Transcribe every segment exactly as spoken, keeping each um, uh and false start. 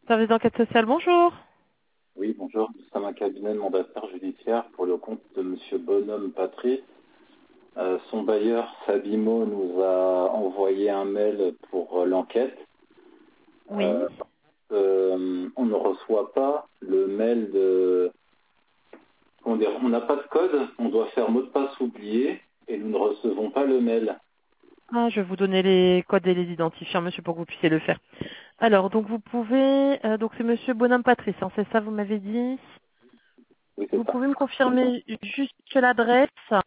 Service d'enquête sociale, bonjour. Oui, bonjour. Nous sommes un cabinet de mandataire judiciaire pour le compte de Monsieur Bonhomme Patrice. Euh, son bailleur Sabimo nous a envoyé un mail pour euh, l'enquête. Oui. Euh, euh, on ne reçoit pas le mail de... Comment dire, on n'a pas de code, on doit faire mot de passe oublié et nous ne recevons pas le mail. Ah, je vais vous donner les codes et les identifiants, monsieur, pour que vous puissiez le faire. Alors, donc vous pouvez, euh, donc c'est monsieur Bonhomme Patrice, hein, c'est ça, vous m'avez dit. Oui, Vous c'est ça. pouvez me confirmer juste l'adresse.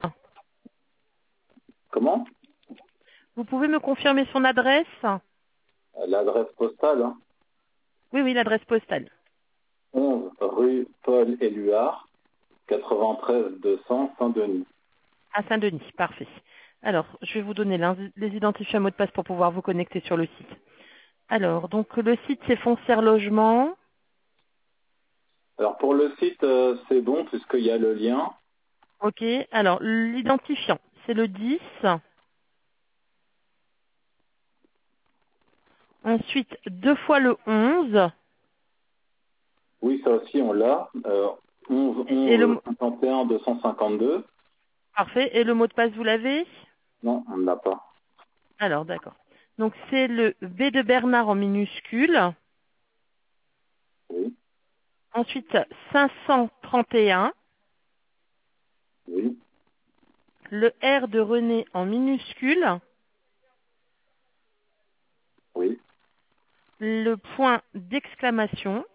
Comment? Vous pouvez me confirmer son adresse. Euh, L'adresse postale, hein, Oui, oui, l'adresse postale. onze rue Paul Éluard, quatre-vingt-treize deux cents Saint-Denis. À Saint-Denis, parfait. Alors, je vais vous donner l'in- les identifiants mots de passe pour pouvoir vous connecter sur le site. Alors, donc le site c'est Foncière Logement. Alors pour le site, euh, c'est bon puisqu'il y a le lien. Ok. Alors, l'identifiant, c'est le dix. Ensuite, deux fois le onze. Oui, ça aussi, on l'a. Euh, onze, Et le, onze, mo- cinquante et un, deux cent cinquante-deux. parfait. Et le mot de passe, vous l'avez? Non, on ne l'a pas. Alors, d'accord. Donc, c'est le B de Bernard en minuscule. Oui, Ensuite, cinq cent trente et un. oui, Le R de René en minuscule. oui, Le point d'exclamation.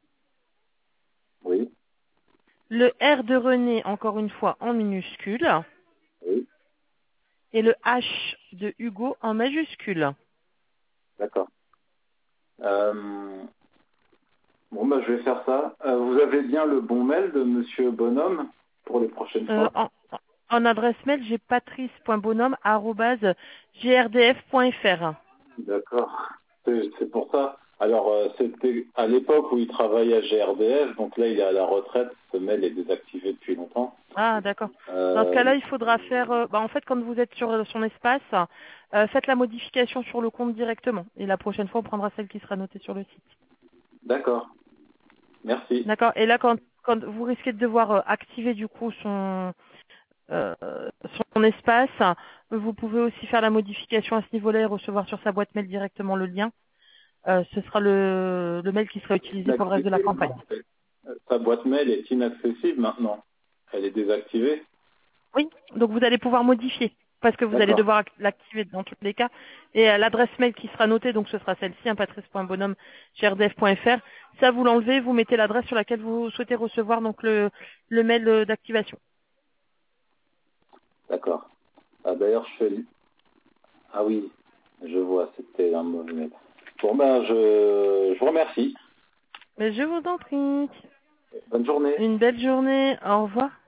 oui, Le R de René, encore une fois, en minuscule. oui. Et le H de Hugo en majuscule. D'accord. Euh, bon, bah, je vais faire ça. Euh, vous avez bien le bon mail de Monsieur Bonhomme pour les prochaines Euh, fois? en, en adresse mail, j'ai patrice point bonhomme arobase g r d f point f r. D'accord. C'est c'est pour ça. Alors, euh, c'était à l'époque où il travaillait à G R D F, donc là, il est à la retraite. Ce mail est désactivé depuis longtemps. Ah, d'accord. Dans ce Euh, cas-là, il faudra faire, euh, bah, en fait, quand vous êtes sur euh, son espace, euh, faites la modification sur le compte directement. Et la prochaine fois, on prendra celle qui sera notée sur le site. D'accord. Merci. D'accord. Et là, quand, quand vous risquez de devoir euh, activer du coup son, euh, son espace, vous pouvez aussi faire la modification à ce niveau-là et recevoir sur sa boîte mail directement le lien. Euh, ce sera le, le mail qui sera utilisé pour le reste de la Inaccessible, campagne. non? Sa boîte mail est inaccessible maintenant. Elle est désactivée. Oui, donc vous allez pouvoir modifier parce que vous allez D'accord. devoir ac- l'activer dans tous les cas. Et euh, l'adresse mail qui sera notée, donc ce sera celle-ci, hein, patrice point bonhomme g r d f point f r. Ça, vous l'enlevez, vous mettez l'adresse sur laquelle vous souhaitez recevoir donc le, le mail euh, d'activation. D'accord. Ah, d'ailleurs, je fais... Ah oui, je vois, c'était un mauvais mail. Bon, ben, je, je vous remercie. Mais je vous en prie. Bonne journée. Une belle journée. Au revoir.